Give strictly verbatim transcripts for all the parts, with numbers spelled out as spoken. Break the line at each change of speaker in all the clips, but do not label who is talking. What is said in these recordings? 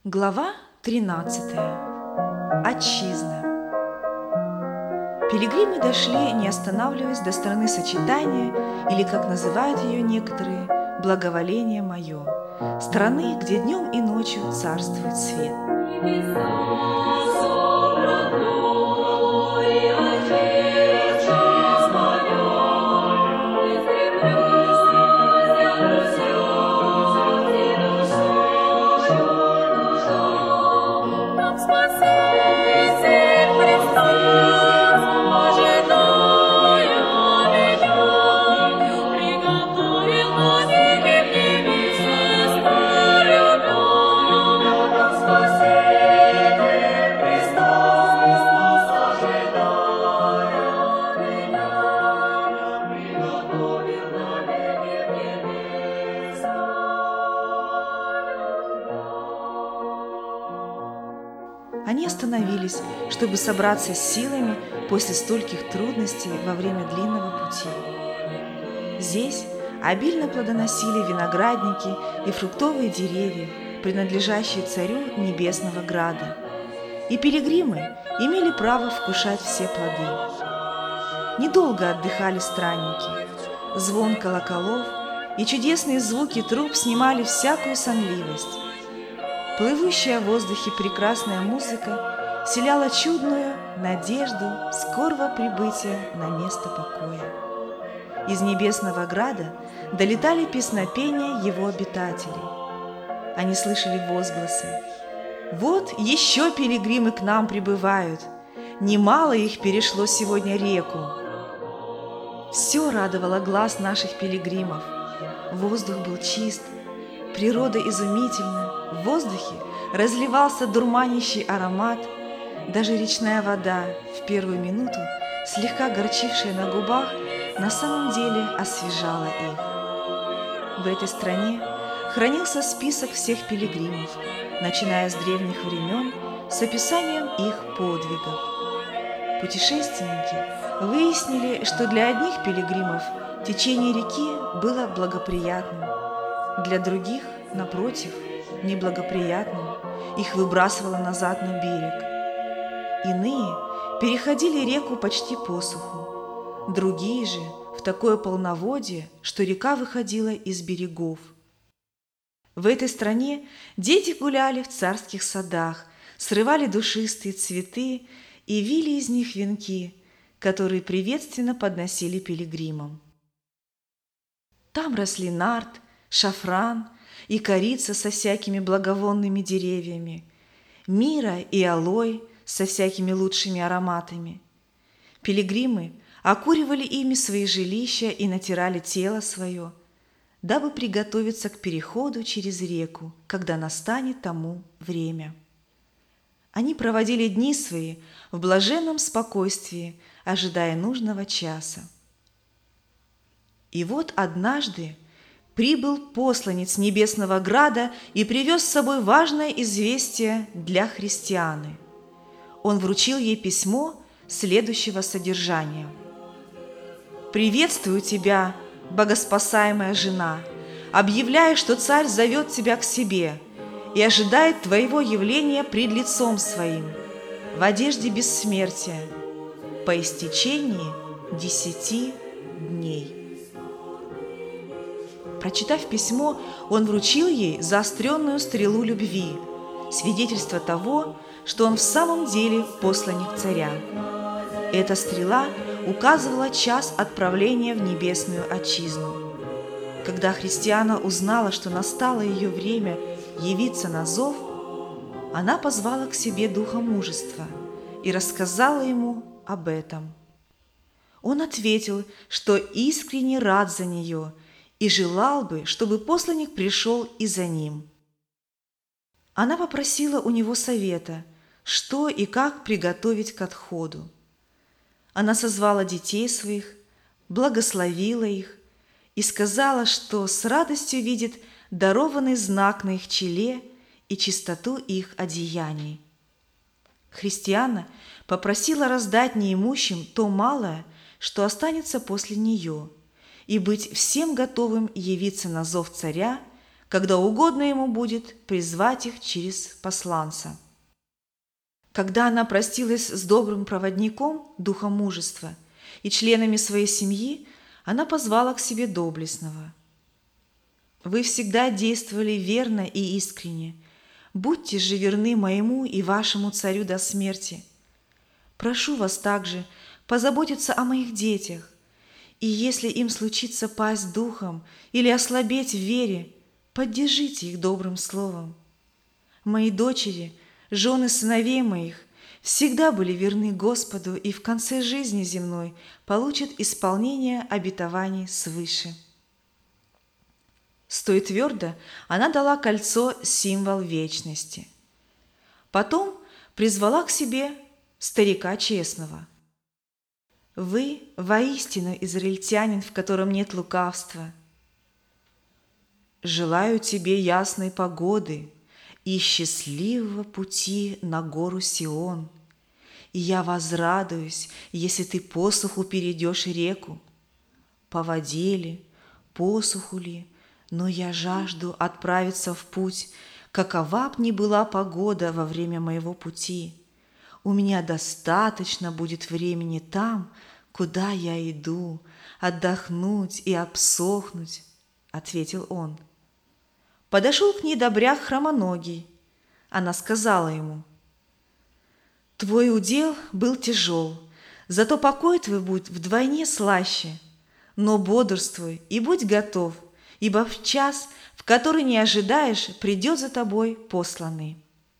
Глава тринадцатая. Отчизна. Пилигримы дошли, не останавливаясь, до страны сочетания, или, как называют ее некоторые, благоволение мое, страны, где днем и ночью царствует свет. Они остановились, чтобы собраться с силами после стольких трудностей во время длинного пути. Здесь обильно плодоносили виноградники и фруктовые деревья, принадлежащие царю Небесного Града, и пилигримы имели право вкушать все плоды. Недолго отдыхали странники. Звон колоколов и чудесные звуки труб снимали всякую сонливость. Плывущая в воздухе прекрасная музыка вселяла чудную надежду скорого прибытия на место покоя. Из Небесного Града долетали песнопения его обитателей. Они слышали возгласы: «Вот еще пилигримы к нам прибывают! Немало их перешло сегодня реку!» Все радовало глаз наших пилигримов. Воздух был чист, природа изумительна, в воздухе разливался дурманящий аромат, даже речная вода, в первую минуту слегка горчившая на губах, на самом деле освежала их. В этой стране хранился список всех пилигримов, начиная с древних времен, с описанием их подвигов. Путешественники выяснили, что для одних пилигримов течение реки было благоприятным, для других, напротив, неблагоприятным, их выбрасывало назад на берег. Иные переходили реку почти по суху, другие же в такое полноводье, что река выходила из берегов. В этой стране дети гуляли в царских садах, срывали душистые цветы и вили из них венки, которые приветственно подносили пилигримам. Там росли нарт, шафран и корица со всякими благовонными деревьями, мира и алой со всякими лучшими ароматами. Пилигримы окуривали ими свои жилища и натирали тело свое, дабы приготовиться к переходу через реку, когда настанет тому время. Они проводили дни свои в блаженном спокойствии, ожидая нужного часа. И вот однажды прибыл посланец Небесного Града и привез с собой важное известие для христианы. Он вручил ей письмо следующего содержания: «Приветствую тебя, богоспасаемая жена, объявляя, что царь зовет тебя к себе и ожидает твоего явления пред лицом своим в одежде бессмертия по истечении десяти дней». Прочитав письмо, он вручил ей заостренную стрелу любви, свидетельство того, что он в самом деле посланник царя. Эта стрела указывала час отправления в небесную отчизну. Когда христиана узнала, что настало ее время явиться на зов, она позвала к себе духа мужества и рассказала ему об этом. Он ответил, что искренне рад за нее и желал бы, чтобы посланник пришел и за ним. Она попросила у него совета, что и как приготовить к отходу. Она созвала детей своих, благословила их и сказала, что с радостью видит дарованный знак на их челе и чистоту их одеяний. Христиана попросила раздать неимущим то малое, что останется после нее, и быть всем готовым явиться на зов царя, когда угодно ему будет призвать их через посланца. Когда она простилась с добрым проводником, духом мужества, и членами своей семьи, она позвала к себе доблестного. «Вы всегда действовали верно и искренне. Будьте же верны моему и вашему царю до смерти. Прошу вас также позаботиться о моих детях, и если им случится пасть духом или ослабеть в вере, поддержите их добрым словом. Мои дочери, жены сыновей моих, всегда были верны Господу и в конце жизни земной получат исполнение обетований свыше». Стоя твердо, она дала кольцо символ вечности. Потом призвала к себе старика честного. «Вы воистину израильтянин, в котором нет лукавства. Желаю тебе ясной погоды и счастливого пути на гору Сион. И я возрадуюсь, если ты посуху перейдешь реку. По воде ли, посуху ли, но я жажду отправиться в путь, какова б ни была погода во время моего пути. У меня достаточно будет времени там, куда я иду, отдохнуть и обсохнуть», — ответил он. Подошел к ней добряк хромоногий. Она сказала ему: «Твой удел был тяжел, зато покой твой будет вдвойне слаще. Но бодрствуй и будь готов, ибо в час, в который не ожидаешь, придет за тобой посланный».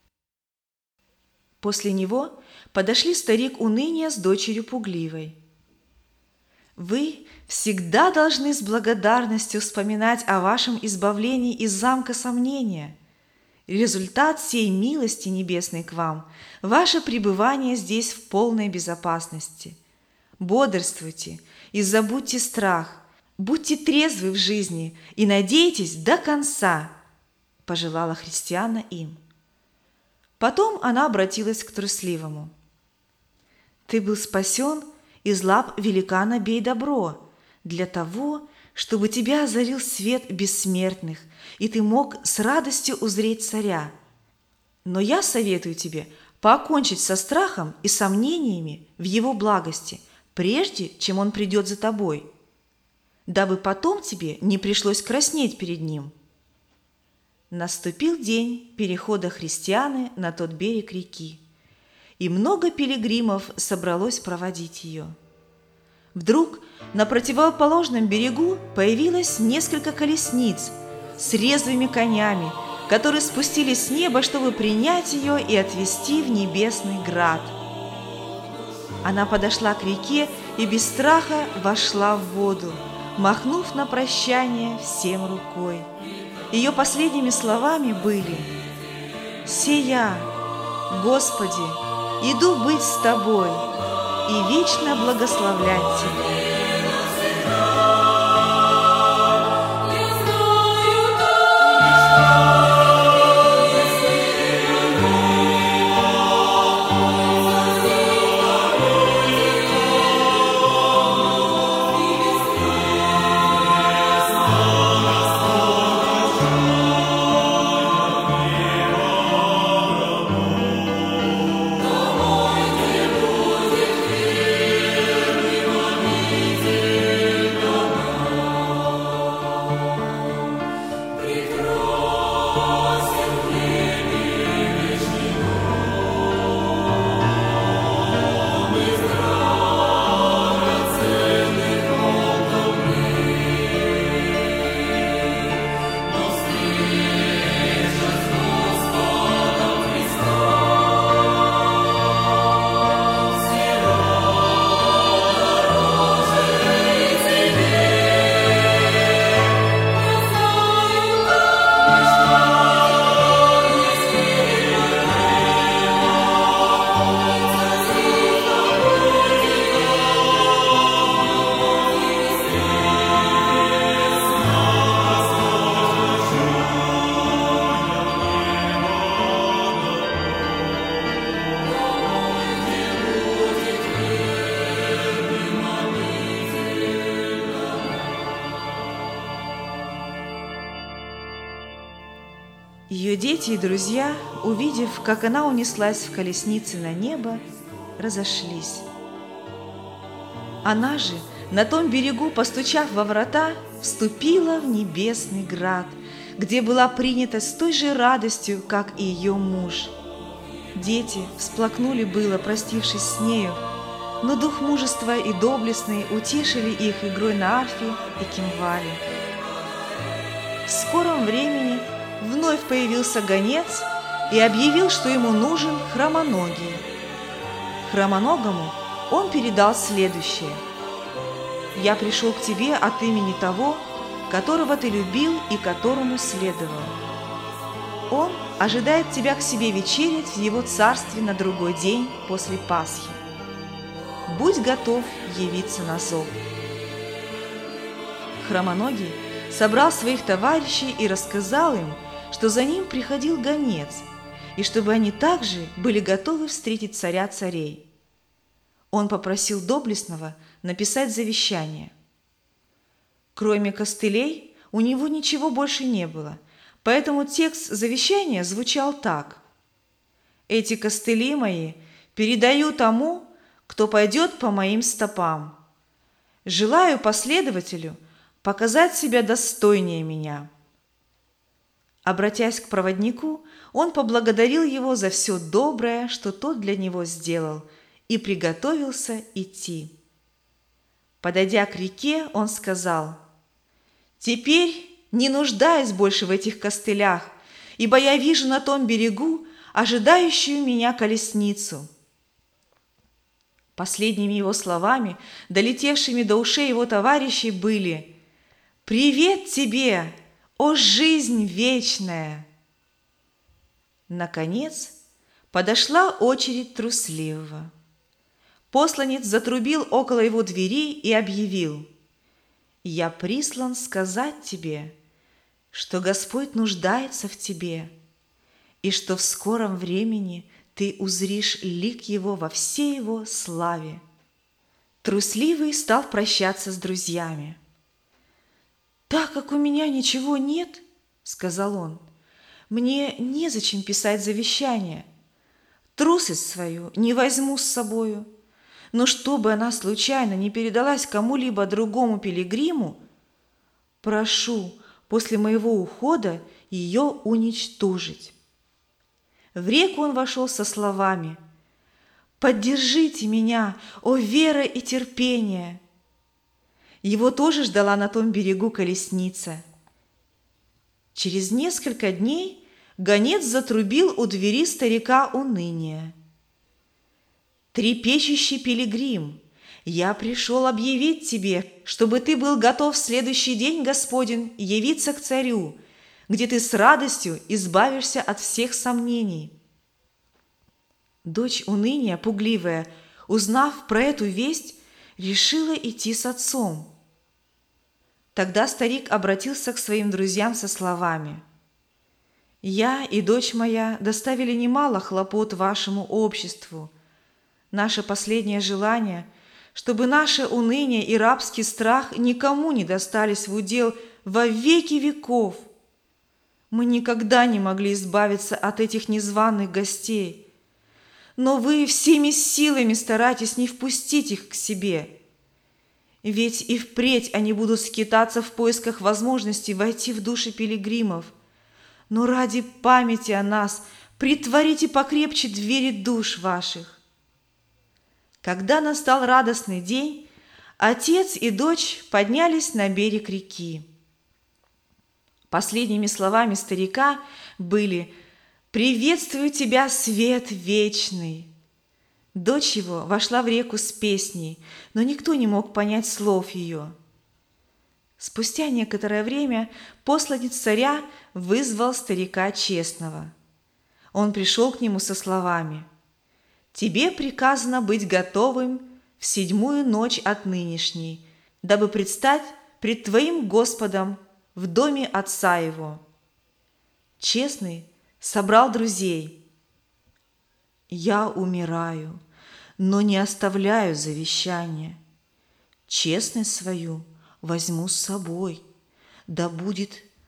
После него подошли старик Уныния с дочерью Пугливой. «Вы всегда должны с благодарностью вспоминать о вашем избавлении из замка сомнения. Результат сей милости небесной к вам – ваше пребывание здесь в полной безопасности. Бодрствуйте и забудьте страх, будьте трезвы в жизни и надейтесь до конца», – пожелала христиана им. Потом она обратилась к трусливому. «Ты был спасен из лап великана Бей-Добро для того, чтобы тебя озарил свет бессмертных, и ты мог с радостью узреть царя. Но я советую тебе покончить со страхом и сомнениями в его благости, прежде чем он придет за тобой, дабы потом тебе не пришлось краснеть перед ним». Наступил день перехода христианы на тот берег реки, и много пилигримов собралось проводить ее. Вдруг на противоположном берегу появилось несколько колесниц с резвыми конями, которые спустились с неба, чтобы принять ее и отвезти в небесный град. Она подошла к реке и без страха вошла в воду, махнув на прощание всем рукой. Ее последними словами были: «Сея, Господи, иду быть с Тобой и вечно благословлять Тебя». Ее дети и друзья, увидев, как она унеслась в колеснице на небо, разошлись. Она же, на том берегу, постучав во врата, вступила в небесный град, где была принята с той же радостью, как и ее муж. Дети всплакнули было, простившись с нею, но дух мужества и доблестный утешили их игрой на арфе и кимвале. В скором времени вновь появился гонец и объявил, что ему нужен хромоногий. Хромоногому он передал следующее: «Я пришел к тебе от имени того, которого ты любил и которому следовал. Он ожидает тебя к себе вечерять в его царстве на другой день после Пасхи. Будь готов явиться на зов». Хромоногий собрал своих товарищей и рассказал им, что за ним приходил гонец, и чтобы они также были готовы встретить царя царей. Он попросил доблестного написать завещание. Кроме костылей у него ничего больше не было, поэтому текст завещания звучал так: «Эти костыли мои передаю тому, кто пойдет по моим стопам. Желаю последователю показать себя достойнее меня». Обратясь к проводнику, он поблагодарил его за все доброе, что тот для него сделал, и приготовился идти. Подойдя к реке, он сказал: «Теперь не нуждаюсь больше в этих костылях, ибо я вижу на том берегу ожидающую меня колесницу». Последними его словами, долетевшими до ушей его товарищей, были: «Привет тебе, о жизнь вечная!» Наконец подошла очередь трусливого. Посланец затрубил около его двери и объявил: «Я прислан сказать тебе, что Господь нуждается в тебе, и что в скором времени ты узришь лик Его во всей Его славе». Трусливый стал прощаться с друзьями. «Так как у меня ничего нет, — сказал он, — мне незачем писать завещание. Трусость свою не возьму с собою, но чтобы она случайно не передалась кому-либо другому пилигриму, прошу после моего ухода ее уничтожить». В реку он вошел со словами: «Поддержите меня, о вера и терпение!» Его тоже ждала на том берегу колесница. Через несколько дней гонец затрубил у двери старика Уныния: «Трепещущий пилигрим, я пришел объявить тебе, чтобы ты был готов в следующий день, Господень, явиться к царю, где ты с радостью избавишься от всех сомнений». Дочь Уныния, пугливая, узнав про эту весть, решила идти с отцом. Тогда старик обратился к своим друзьям со словами: «Я и дочь моя доставили немало хлопот вашему обществу. Наше последнее желание, чтобы наше уныние и рабский страх никому не достались в удел во веки веков. Мы никогда не могли избавиться от этих незваных гостей, но вы всеми силами старайтесь не впустить их к себе. Ведь и впредь они будут скитаться в поисках возможности войти в души пилигримов. Но ради памяти о нас притворите покрепче двери душ ваших». Когда настал радостный день, отец и дочь поднялись на берег реки. Последними словами старика были: «Приветствую тебя, свет вечный!» Дочь его вошла в реку с песней, но никто не мог понять слов ее. Спустя некоторое время посланец царя вызвал старика честного. Он пришел к нему со словами: «Тебе приказано быть готовым в седьмую ночь от нынешней, дабы предстать пред твоим Господом в доме отца его». Честный собрал друзей. «Я умираю, но не оставляю завещания. Честность свою возьму с собой, да будет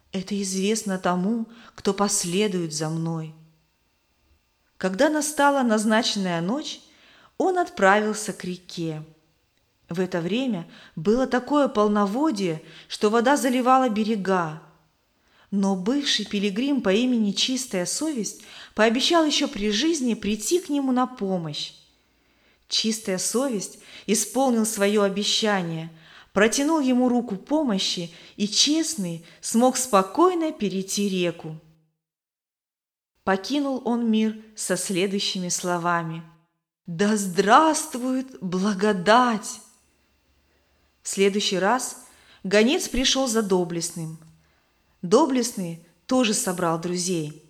Это известно тому, кто последует за мной». Когда настала назначенная ночь, он отправился к реке. В это время было такое полноводье, что вода заливала берега. Но бывший пилигрим по имени Чистая совесть пообещал еще при жизни прийти к нему на помощь. Чистая совесть исполнил свое обещание, протянул ему руку помощи, и Честный смог спокойно перейти реку. Покинул он мир со следующими словами: «Да здравствует благодать!» В следующий раз гонец пришел за Доблестным. Доблестный тоже собрал друзей.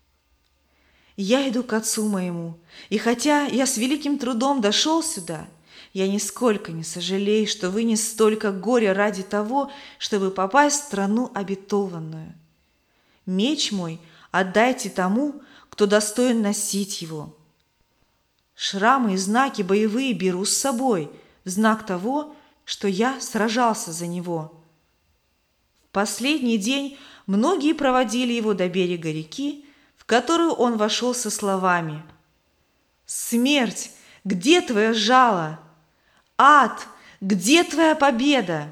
«Я иду к отцу моему, и хотя я с великим трудом дошел сюда, я нисколько не сожалею, что вынес столько горя ради того, чтобы попасть в страну обетованную. Меч мой отдайте тому, кто достоин носить его. Шрамы и знаки боевые беру с собой, в знак того, что я сражался за него». В последний день многие проводили его до берега реки, в которую он вошел со словами: «Смерть, где твое жало? Ад, где твоя победа?»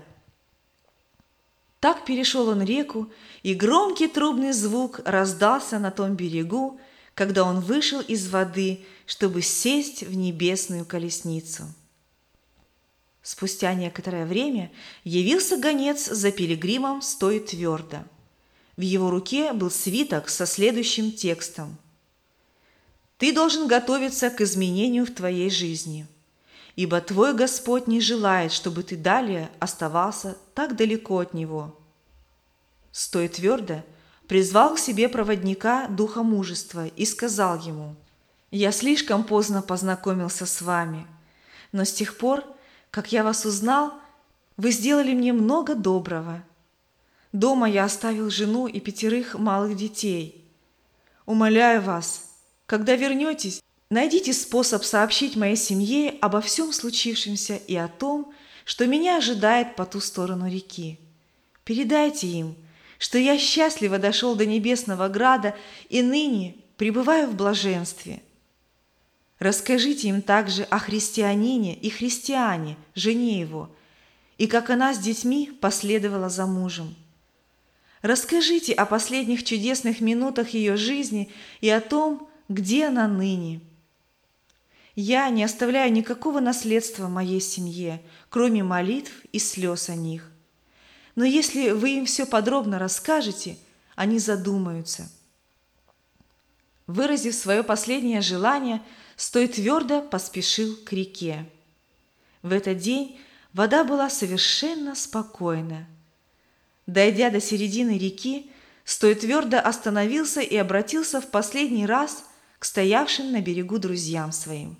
Так перешел он реку, и громкий трубный звук раздался на том берегу, когда он вышел из воды, чтобы сесть в небесную колесницу. Спустя некоторое время явился гонец за пилигримом, стоя твердо. В его руке был свиток со следующим текстом: «Ты должен готовиться к изменению в твоей жизни, ибо твой Господь не желает, чтобы ты далее оставался так далеко от Него». Стоя твердо, призвал к себе проводника духа мужества и сказал ему: «Я слишком поздно познакомился с вами, но с тех пор, как я вас узнал, вы сделали мне много доброго. Дома я оставил жену и пятерых малых детей. Умоляю вас, когда вернетесь, найдите способ сообщить моей семье обо всем случившемся и о том, что меня ожидает по ту сторону реки. Передайте им, что я счастливо дошел до небесного града и ныне пребываю в блаженстве. Расскажите им также о христианине и христиане, жене его, и как она с детьми последовала за мужем. Расскажите о последних чудесных минутах ее жизни и о том, где она ныне. Я не оставляю никакого наследства моей семье, кроме молитв и слез о них. Но если вы им все подробно расскажете, они задумаются». Выразив свое последнее желание, Стой твердо поспешил к реке. В этот день вода была совершенно спокойна. Дойдя до середины реки, Стой твердо остановился и обратился в последний раз к стоявшим на берегу друзьям своим.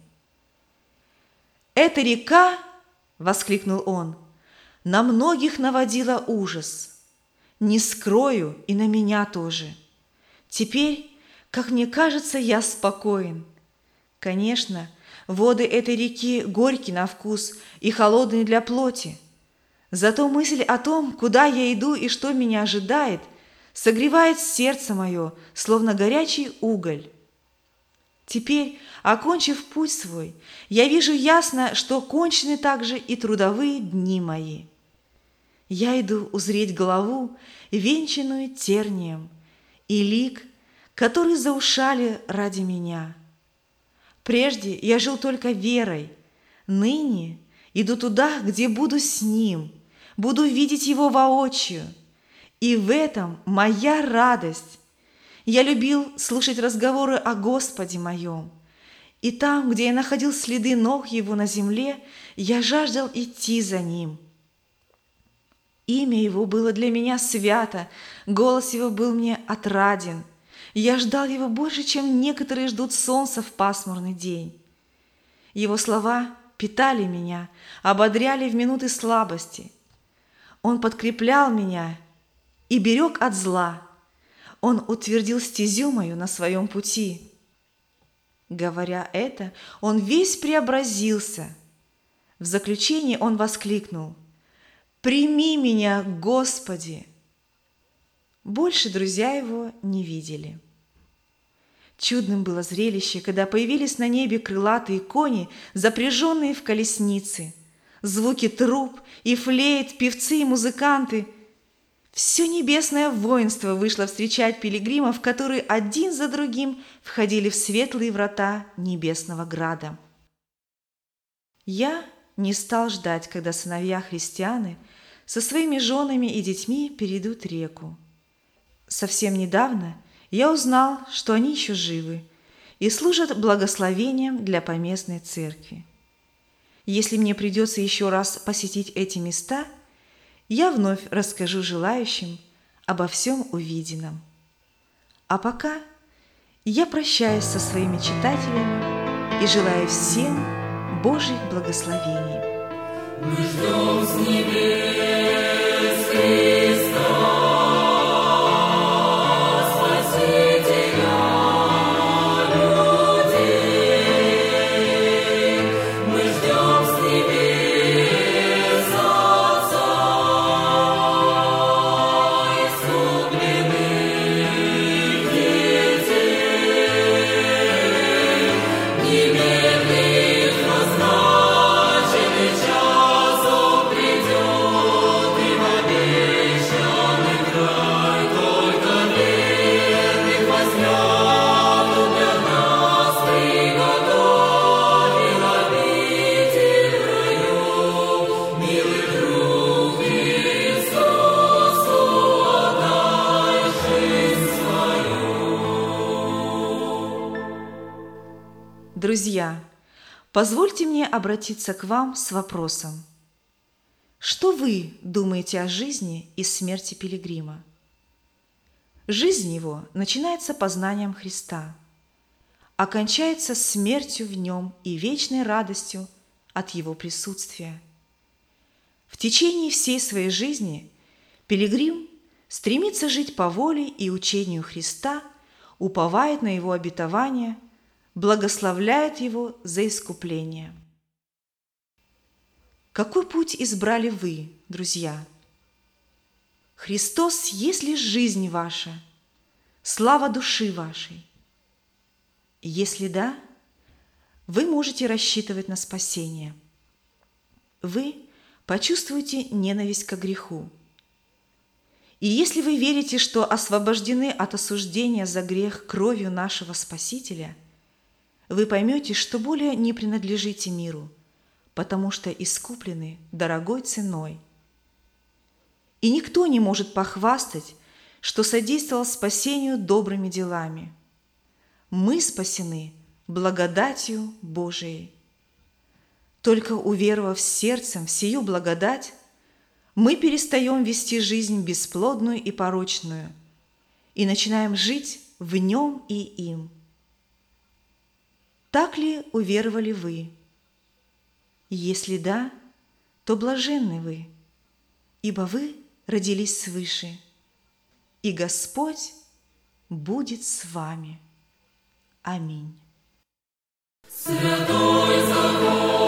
«Эта река, — воскликнул он, — на многих наводила ужас. Не скрою, и на меня тоже. Теперь, как мне кажется, я спокоен. Конечно, воды этой реки горьки на вкус и холодные для плоти. Зато мысль о том, куда я иду и что меня ожидает, согревает сердце мое, словно горячий уголь. Теперь, окончив путь свой, я вижу ясно, что кончены также и трудовые дни мои. Я иду узреть главу, венчанную тернием, и лик, который заушали ради меня. Прежде я жил только верой, ныне иду туда, где буду с Ним, буду видеть Его воочию, и в этом моя радость. Я любил слушать разговоры о Господе моем, и там, где я находил следы ног Его на земле, я жаждал идти за Ним. Имя Его было для меня свято, голос Его был мне отраден. Я ждал Его больше, чем некоторые ждут солнца в пасмурный день. Его слова питали меня, ободряли в минуты слабости. Он подкреплял меня и берег от зла. Он утвердил стезю мою на своем пути. Говоря это, он весь преобразился. В заключение он воскликнул: «Прими меня, Господи!» Больше друзья его не видели. Чудным было зрелище, когда появились на небе крылатые кони, запряженные в колесницы. Звуки труб и флейт, певцы и музыканты. Все небесное воинство вышло встречать пилигримов, которые один за другим входили в светлые врата небесного града. Я не стал ждать, когда сыновья-христианы со своими женами и детьми перейдут реку. Совсем недавно я узнал, что они еще живы и служат благословением для поместной церкви. Если мне придется еще раз посетить эти места, я вновь расскажу желающим обо всем увиденном. А пока я прощаюсь со своими читателями и желаю всем Божьих благословений.
Мы ждем с небес Христа.
Друзья, позвольте мне обратиться к вам с вопросом. Что вы думаете о жизни и смерти пилигрима? Жизнь его начинается познанием Христа, окончается смертью в нем и вечной радостью от его присутствия. В течение всей своей жизни пилигрим стремится жить по воле и учению Христа, уповает на его обетования, благословляет его за искупление. Какой путь избрали вы, друзья? Христос есть ли жизнь ваша, слава души вашей? Если да, вы можете рассчитывать на спасение. Вы почувствуете ненависть к греху. И если вы верите, что освобождены от осуждения за грех кровью нашего Спасителя, вы поймете, что более не принадлежите миру, потому что искуплены дорогой ценой. И никто не может похвастать, что содействовал спасению добрыми делами. Мы спасены благодатью Божией. Только уверовав сердцем в сию благодать, мы перестаем вести жизнь бесплодную и порочную и начинаем жить в нем и им. Так ли уверовали вы? Если да, то блаженны вы, ибо вы родились свыше, и Господь будет с вами. Аминь.
Святой закон.